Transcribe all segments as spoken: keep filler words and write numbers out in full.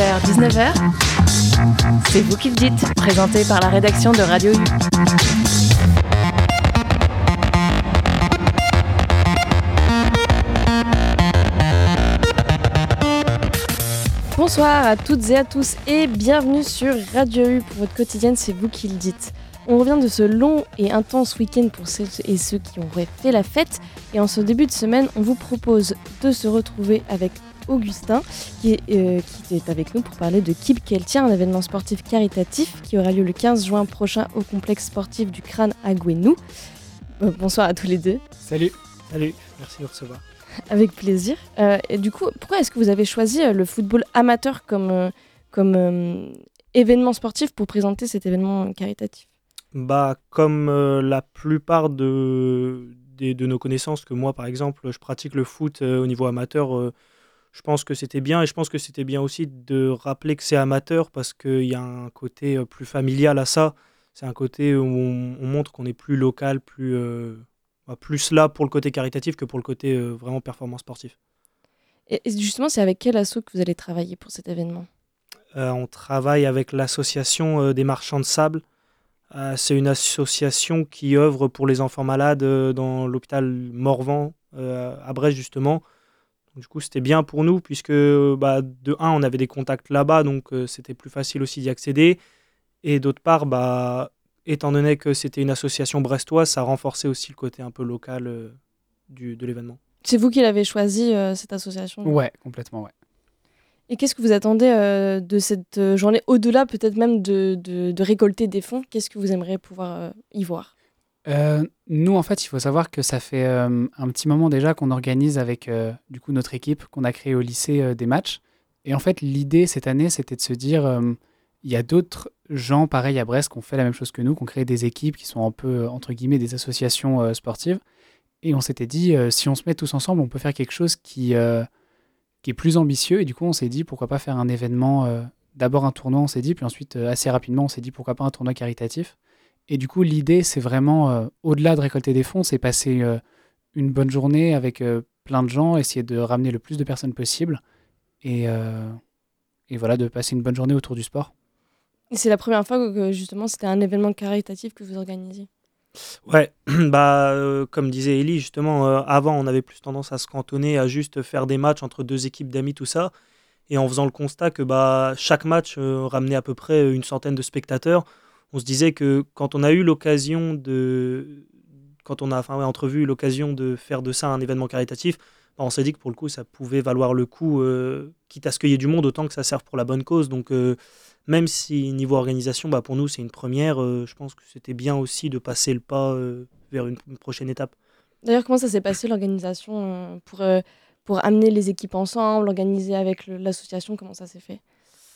heures dix-neuf heures, c'est vous qui le dites, présenté par la rédaction de Radio U. Bonsoir à toutes et à tous et bienvenue sur Radio U pour votre quotidienne, c'est vous qui le dites. On revient de ce long et intense week-end pour celles et ceux qui auraient fait la fête. Et en ce début de semaine, on vous propose de se retrouver avec Augustin, qui est, euh, qui est avec nous pour parler de Keep Keltier, un événement sportif caritatif qui aura lieu le quinze juin prochain au complexe sportif du Crâne à Gouesnou. Euh, bonsoir à tous les deux. Salut. Salut, merci de nous recevoir. Avec plaisir. Euh, et du coup, pourquoi est-ce que vous avez choisi euh, le football amateur comme, euh, comme euh, événement sportif pour présenter cet événement caritatif ? Bah, comme euh, la plupart de, de, de nos connaissances, que moi par exemple, je pratique le foot euh, au niveau amateur, euh, je pense que c'était bien et je pense que c'était bien aussi de rappeler que c'est amateur parce qu'il y a un côté euh, plus familial à ça. C'est un côté où on, on montre qu'on est plus local, plus, euh, bah, plus là pour le côté caritatif que pour le côté euh, vraiment performance sportif. Et et justement, c'est avec quel asso que vous allez travailler pour cet événement ? Euh, on travaille avec l'association euh, des marchands de sable. Euh, c'est une association qui œuvre pour les enfants malades euh, dans l'hôpital Morvan euh, à Brest justement. Donc, du coup, c'était bien pour nous puisque bah, de un, on avait des contacts là-bas, donc euh, c'était plus facile aussi d'y accéder. Et d'autre part, bah, étant donné que c'était une association brestoise, ça renforçait aussi le côté un peu local euh, du, de l'événement. C'est vous qui l'avez choisi, euh, cette association ? Ouais, complètement, ouais. Et qu'est-ce que vous attendez euh, de cette euh, journée, au-delà peut-être même de, de, de récolter des fonds ? Qu'est-ce que vous aimeriez pouvoir euh, y voir ? Euh, nous, en fait, il faut savoir que ça fait euh, un petit moment déjà qu'on organise avec euh, du coup notre équipe qu'on a créée au lycée euh, des matchs. Et en fait, l'idée cette année, c'était de se dire, euh, il y a d'autres gens pareils à Brest qui ont fait la même chose que nous, qui ont créé des équipes qui sont un peu, euh, entre guillemets, des associations euh, sportives. Et on s'était dit, euh, si on se met tous ensemble, on peut faire quelque chose qui... Euh, qui est plus ambitieux, et du coup on s'est dit pourquoi pas faire un événement, euh, d'abord un tournoi on s'est dit, puis ensuite euh, assez rapidement on s'est dit pourquoi pas un tournoi caritatif. Et du coup l'idée c'est vraiment, euh, au-delà de récolter des fonds, c'est passer euh, une bonne journée avec euh, plein de gens, essayer de ramener le plus de personnes possible, et, euh, et voilà, de passer une bonne journée autour du sport. Et c'est la première fois que, que, justement c'était un événement caritatif que vous organisiez ? Ouais, bah, euh, comme disait Ellie, justement, euh, avant, on avait plus tendance à se cantonner à juste faire des matchs entre deux équipes d'amis, tout ça. Et en faisant le constat que bah, chaque match euh, ramenait à peu près une centaine de spectateurs, on se disait que quand on a eu l'occasion de... Quand on a enfin, ouais, entrevu l'occasion de faire de ça un événement caritatif, bah, on s'est dit que pour le coup, ça pouvait valoir le coup, euh, quitte à ce qu'il y ait du monde, autant que ça serve pour la bonne cause. Donc, euh, même si niveau organisation, bah, pour nous, c'est une première, euh, je pense que c'était bien aussi de passer le pas euh, vers une, une prochaine étape. D'ailleurs, comment ça s'est passé l'organisation euh, pour, euh, pour amener les équipes ensemble, organiser avec le, l'association, comment ça s'est fait ?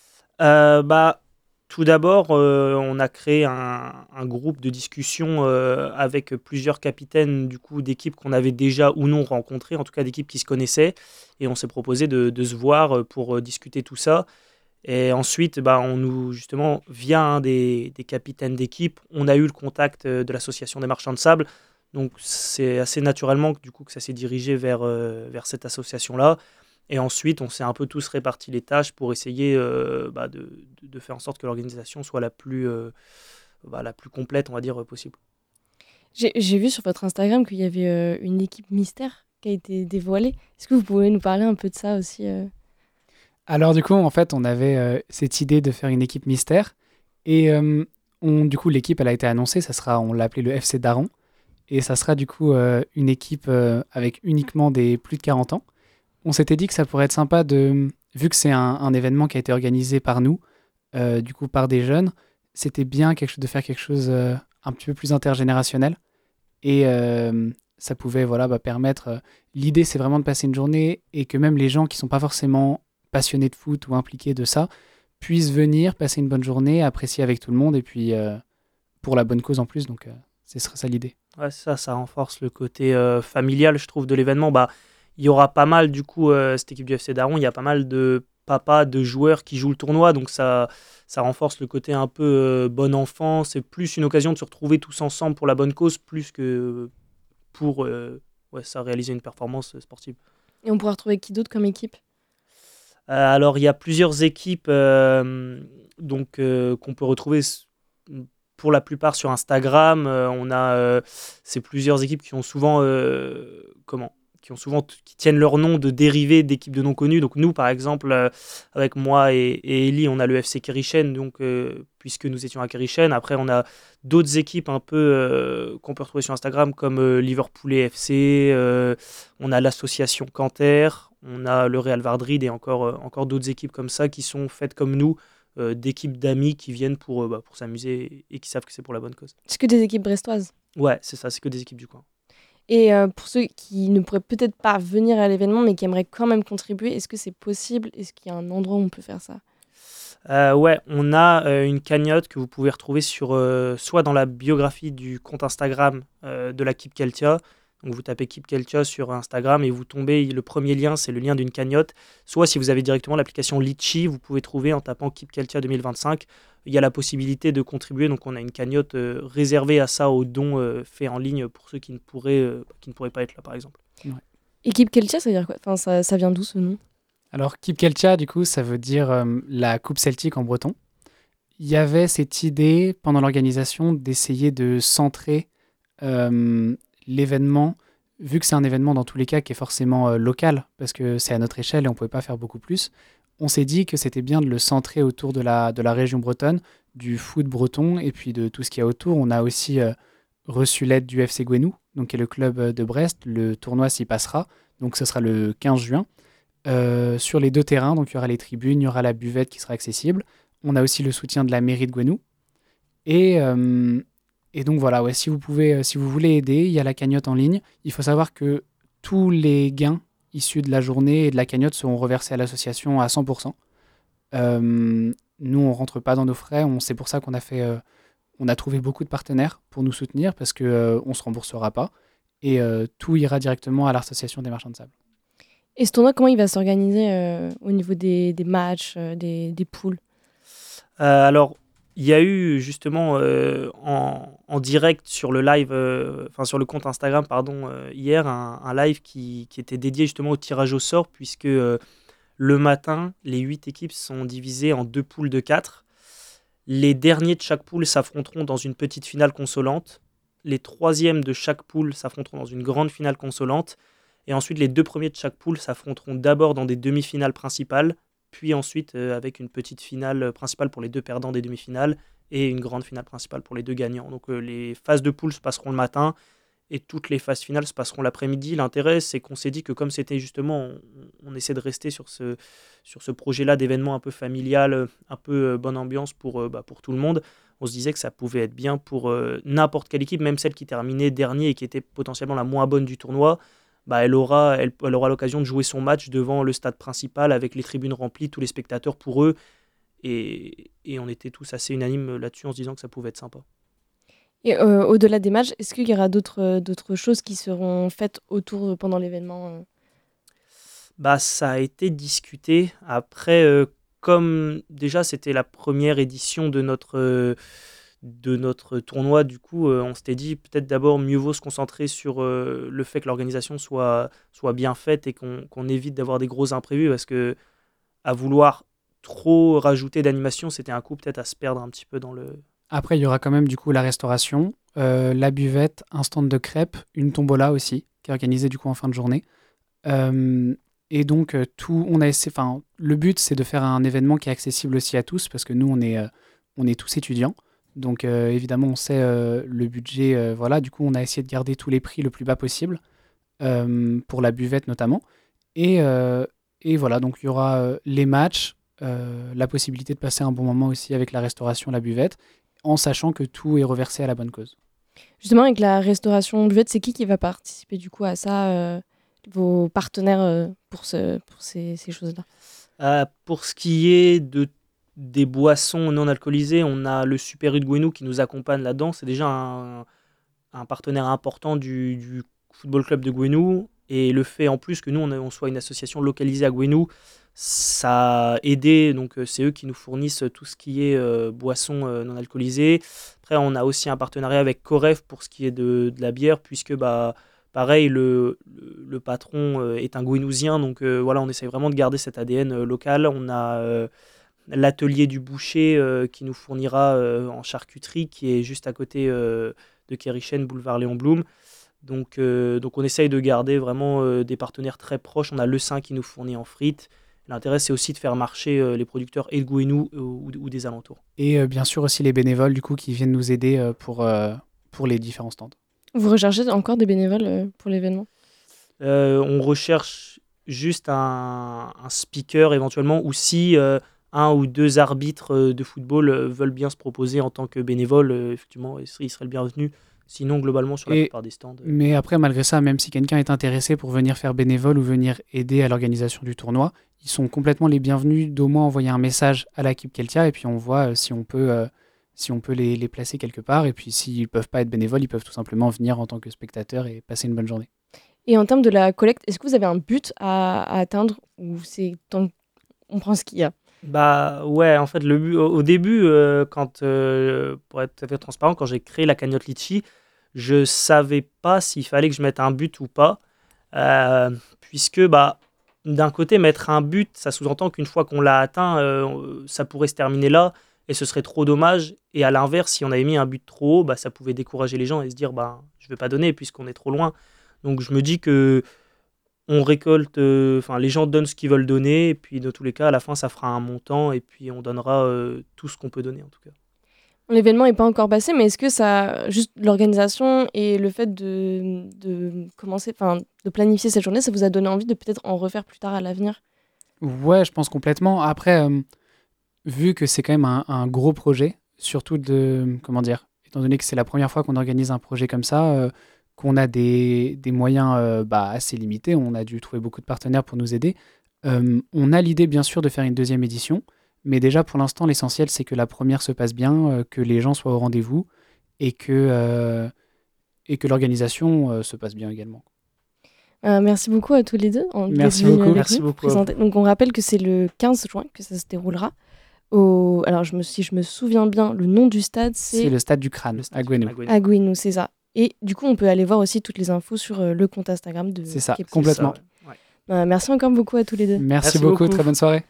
euh, bah, Tout d'abord, euh, on a créé un, un groupe de discussion euh, avec plusieurs capitaines du coup, d'équipes qu'on avait déjà ou non rencontrées, en tout cas d'équipes qui se connaissaient, et on s'est proposé de, de se voir pour euh, discuter tout ça. Et ensuite, bah, on nous, justement, via un des, des capitaines d'équipe, on a eu le contact euh, de l'association des marchands de sable. Donc, c'est assez naturellement que, du coup, que ça s'est dirigé vers, euh, vers cette association-là. Et ensuite, on s'est un peu tous réparti les tâches pour essayer euh, bah, de, de, de faire en sorte que l'organisation soit la plus, euh, bah, la plus complète, on va dire, possible. J'ai, j'ai vu sur votre Instagram qu'il y avait euh, une équipe mystère qui a été dévoilée. Est-ce que vous pouvez nous parler un peu de ça aussi euh Alors du coup, en fait, on avait euh, cette idée de faire une équipe mystère, et euh, on, du coup, l'équipe, elle a été annoncée, ça sera, on l'a appelée le F C Daron, et ça sera du coup euh, une équipe euh, avec uniquement des plus de quarante ans. On s'était dit que ça pourrait être sympa, de, vu que c'est un, un événement qui a été organisé par nous, euh, du coup par des jeunes, c'était bien quelque, de faire quelque chose euh, un petit peu plus intergénérationnel, et euh, ça pouvait voilà, bah, permettre... Euh, l'idée, c'est vraiment de passer une journée, et que même les gens qui ne sont pas forcément passionnés de foot ou impliqués de ça, puissent venir, passer une bonne journée, apprécier avec tout le monde, et puis euh, pour la bonne cause en plus, donc euh, ce serait ça l'idée. Ouais, ça, ça renforce le côté euh, familial, je trouve, de l'événement. Bah, il y aura pas mal, du coup, euh, cette équipe du F C Daron, il y a pas mal de papas, de joueurs qui jouent le tournoi, donc ça, ça renforce le côté un peu euh, bon enfant. C'est plus une occasion de se retrouver tous ensemble pour la bonne cause, plus que pour euh, ouais, ça, réaliser une performance sportive. Et on pourra retrouver qui d'autre comme équipe ? Euh, alors, il y a plusieurs équipes euh, donc, euh, qu'on peut retrouver s- pour la plupart sur Instagram. Euh, on a euh, ces plusieurs équipes qui ont souvent, euh, comment, qui ont souvent t- qui tiennent leur nom de dérivés d'équipes de non connues. Donc nous, par exemple, euh, avec moi et, et Ellie, on a le F C Kerichen, donc euh, puisque nous étions à Kerichen. Après, on a d'autres équipes un peu euh, qu'on peut retrouver sur Instagram comme euh, Liverpool F C. Euh, on a l'association Canter. On a le Real Madrid et encore, euh, encore d'autres équipes comme ça qui sont faites comme nous, euh, d'équipes d'amis qui viennent pour, euh, bah, pour s'amuser et qui savent que c'est pour la bonne cause. C'est que des équipes brestoises. Ouais, c'est ça, c'est que des équipes du coin. Et euh, pour ceux qui ne pourraient peut-être pas venir à l'événement, mais qui aimeraient quand même contribuer, est-ce que c'est possible? Est-ce qu'il y a un endroit où on peut faire ça? Euh, ouais, on a euh, une cagnotte que vous pouvez retrouver sur, euh, soit dans la biographie du compte Instagram euh, de la Keep Keltia. Donc vous tapez Keep Keltia sur Instagram et vous tombez, le premier lien, c'est le lien d'une cagnotte. Soit si vous avez directement l'application Litchi, vous pouvez trouver en tapant Keep Keltia deux mille vingt-cinq. Il y a la possibilité de contribuer, donc on a une cagnotte euh, réservée à ça, aux dons euh, faits en ligne pour ceux qui ne, pourraient, euh, qui ne pourraient pas être là par exemple. Équipe Keltia, ça veut dire quoi? Enfin, ça, ça vient d'où ce nom? Alors, Keep Keltia, du coup, ça veut dire euh, la Coupe Celtique en breton. Il y avait cette idée pendant l'organisation d'essayer de centrer euh, l'événement, vu que c'est un événement dans tous les cas qui est forcément euh, local, parce que c'est à notre échelle et on ne pouvait pas faire beaucoup plus. On s'est dit que c'était bien de le centrer autour de la, de la région bretonne, du foot breton et puis de tout ce qu'il y a autour. On a aussi euh, reçu l'aide du F C Gwenou, donc qui est le club euh, de Brest. Le tournoi s'y passera, donc ce sera le quinze juin. Euh, sur les deux terrains, donc il y aura les tribunes, il y aura la buvette qui sera accessible. On a aussi le soutien de la mairie de Gwenou. Et, euh, et donc voilà, ouais, si vous pouvez, euh, si vous voulez aider, il y a la cagnotte en ligne. Il faut savoir que tous les gains issus de la journée et de la cagnotte seront reversés à l'association à cent pour cent. Euh, nous, on rentre pas dans nos frais. On, c'est pour ça qu'on a fait, euh, on a trouvé beaucoup de partenaires pour nous soutenir parce que euh, on se remboursera pas et euh, tout ira directement à l'association des marchands de sable. Et ce tournoi, comment il va s'organiser euh, au niveau des, des matchs, euh, des, des poules? Euh, alors, il y a eu justement euh, en, en direct sur le live, euh, enfin sur le compte Instagram, pardon, euh, hier, un, un live qui, qui était dédié justement au tirage au sort, puisque euh, le matin, les huit équipes sont divisées en deux poules de quatre. Les derniers de chaque poule s'affronteront dans une petite finale consolante. Les troisièmes de chaque poule s'affronteront dans une grande finale consolante. Et ensuite, les deux premiers de chaque poule s'affronteront d'abord dans des demi-finales principales, puis ensuite euh, avec une petite finale principale pour les deux perdants des demi-finales et une grande finale principale pour les deux gagnants. Donc euh, les phases de poule se passeront le matin et toutes les phases finales se passeront l'après-midi. L'intérêt, c'est qu'on s'est dit que comme c'était justement, on, on essaie de rester sur ce, sur ce projet-là d'événement un peu familial, un peu euh, bonne ambiance pour, euh, bah, pour tout le monde, on se disait que ça pouvait être bien pour euh, n'importe quelle équipe, même celle qui terminait dernier et qui était potentiellement la moins bonne du tournoi. Bah, elle aura, elle, elle aura l'occasion de jouer son match devant le stade principal avec les tribunes remplies, tous les spectateurs pour eux. Et, et on était tous assez unanimes là-dessus en se disant que ça pouvait être sympa. Et euh, au-delà des matchs, est-ce qu'il y aura d'autres, euh, d'autres choses qui seront faites autour euh, pendant l'événement euh Bah, ça a été discuté. Après, euh, comme déjà c'était la première édition de notre, euh, de notre tournoi, du coup, euh, on s'était dit peut-être d'abord mieux vaut se concentrer sur euh, le fait que l'organisation soit, soit bien faite et qu'on, qu'on évite d'avoir des gros imprévus parce que à vouloir trop rajouter d'animation, c'était un coup peut-être à se perdre un petit peu dans le. Après, il y aura quand même du coup la restauration, euh, la buvette, un stand de crêpes, une tombola aussi, qui est organisée du coup en fin de journée. Euh, et donc, euh, tout, on a essayé, enfin, le but, c'est de faire un événement qui est accessible aussi à tous, parce que nous, on est, euh, on est tous étudiants. Donc, euh, évidemment, on sait euh, le budget. Euh, voilà, du coup, on a essayé de garder tous les prix le plus bas possible, euh, pour la buvette notamment. Et, euh, et voilà, donc il y aura euh, les matchs, euh, la possibilité de passer un bon moment aussi avec la restauration, la buvette, en sachant que tout est reversé à la bonne cause. Justement, avec la restauration buvette, c'est qui qui va participer du coup à ça, euh, vos partenaires euh, pour, ce, pour ces, ces choses-là? Euh, pour ce qui est de, des boissons non alcoolisées, on a le Super U de Gwenou qui nous accompagne là-dedans. C'est déjà un, un partenaire important du, du football club de Gwenou. Et le fait en plus que nous, on, on soit une association localisée à Gwenou, ça a aidé. Donc, euh, c'est eux qui nous fournissent tout ce qui est euh, boissons euh, non alcoolisées. Après, on a aussi un partenariat avec Coref pour ce qui est de, de la bière, puisque bah, Pareil, le, le, le patron euh, est un Gouinousien, donc euh, voilà, on essaye vraiment de garder cet A D N euh, local. On a euh, l'atelier du boucher euh, qui nous fournira euh, en charcuterie, qui est juste à côté euh, de Kerichen, boulevard Léon Blum. Donc, euh, donc on essaye de garder vraiment euh, des partenaires très proches. On a Le Saint qui nous fournit en frites. L'intérêt, c'est aussi de faire marcher euh, les producteurs et de Gouinou euh, ou, ou des alentours. Et euh, bien sûr aussi les bénévoles du coup qui viennent nous aider euh, pour, euh, pour les différents stands. Vous recherchez encore des bénévoles euh, pour l'événement ? euh, On recherche juste un, un speaker éventuellement, ou si euh, un ou deux arbitres euh, de football euh, veulent bien se proposer en tant que bénévoles, euh, effectivement, ils seraient, ils seraient le bienvenu. Sinon, globalement, sur la Et, plupart des stands. Euh... Mais après, malgré ça, même si quelqu'un est intéressé pour venir faire bénévole ou venir aider à l'organisation du tournoi, ils sont complètement les bienvenus d'au moins envoyer un message à l'équipe Keltia et puis on voit euh, si on peut, euh, si on peut les, les placer quelque part. Et puis s'ils ne peuvent pas être bénévoles, ils peuvent tout simplement venir en tant que spectateurs et passer une bonne journée. Et en termes de la collecte, est-ce que vous avez un but à, à atteindre ou c'est tant qu'on prend ce qu'il y a ? Bah ouais, en fait, le but, au, au début, euh, quand, euh, pour être tout à fait transparent, quand j'ai créé la cagnotte Litchi, je savais pas s'il fallait que je mette un but ou pas, euh, puisque bah, d'un côté, mettre un but, ça sous-entend qu'une fois qu'on l'a atteint, euh, ça pourrait se terminer là, et ce serait trop dommage. Et à l'inverse, si on avait mis un but trop haut, bah, ça pouvait décourager les gens et se dire bah, je ne vais pas donner puisqu'on est trop loin. Donc je me dis que on récolte, enfin euh, les gens donnent ce qu'ils veulent donner, et puis dans tous les cas, à la fin, ça fera un montant, et puis on donnera euh, tout ce qu'on peut donner en tout cas. L'événement n'est pas encore passé, mais est-ce que ça, juste l'organisation et le fait de, de commencer, enfin, de planifier cette journée, ça vous a donné envie de peut-être en refaire plus tard à l'avenir ? Ouais, je pense complètement. Après, euh, vu que c'est quand même un, un gros projet, surtout de, comment dire, étant donné que c'est la première fois qu'on organise un projet comme ça, euh, qu'on a des, des moyens euh, bah, assez limités, on a dû trouver beaucoup de partenaires pour nous aider. Euh, on a l'idée, bien sûr, de faire une deuxième édition. Mais déjà, pour l'instant, l'essentiel, c'est que la première se passe bien, euh, que les gens soient au rendez-vous et que, euh, et que l'organisation euh, se passe bien également. Euh, merci beaucoup à tous les deux. En merci beaucoup. Merci beaucoup. Donc, on rappelle que c'est le quinze juin que ça se déroulera. Au... Alors, je me... si je me souviens bien, le nom du stade, c'est... C'est le stade du Crâne, à Gouinou. À Gouinou, c'est ça. Et du coup, on peut aller voir aussi toutes les infos sur euh, le compte Instagram de... C'est ça, Kepsi. complètement. C'est ça, ouais. Euh, merci encore beaucoup à tous les deux. Merci, merci beaucoup, beaucoup, très bonne soirée.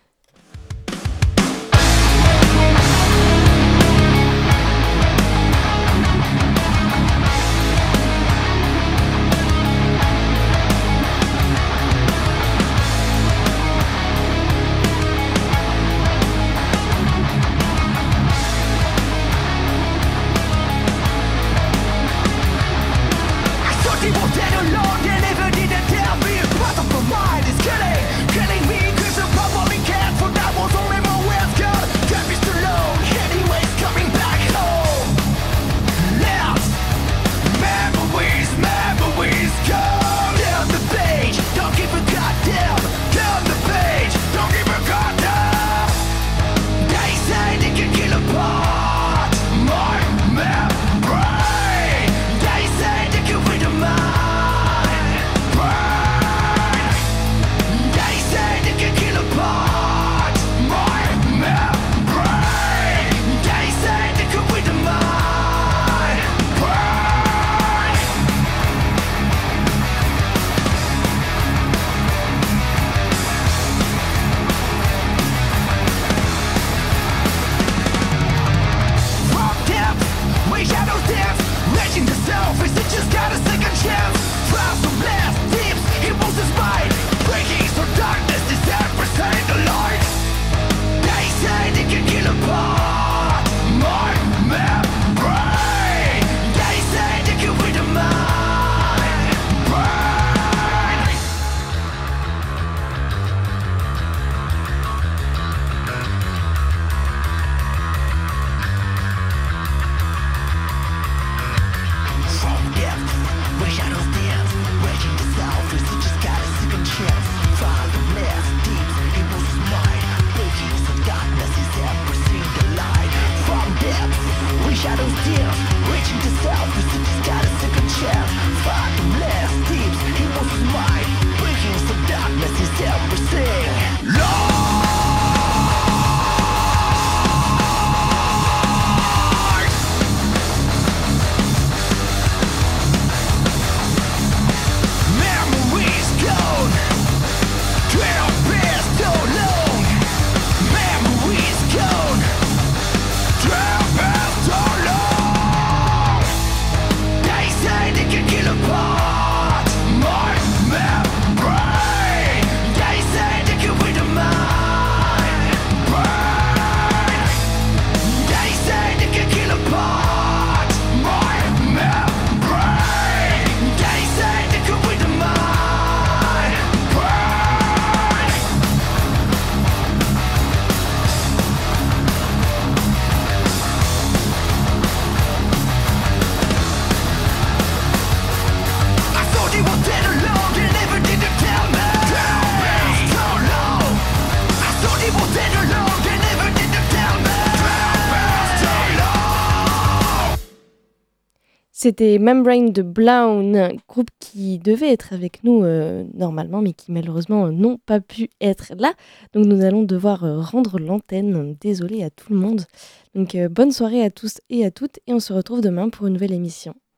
C'était Membrane de Blown, groupe qui devait être avec nous euh, normalement, mais qui malheureusement euh, n'ont pas pu être là. Donc nous allons devoir euh, rendre l'antenne. Désolée à tout le monde. Donc euh, bonne soirée à tous et à toutes, et on se retrouve demain pour une nouvelle émission.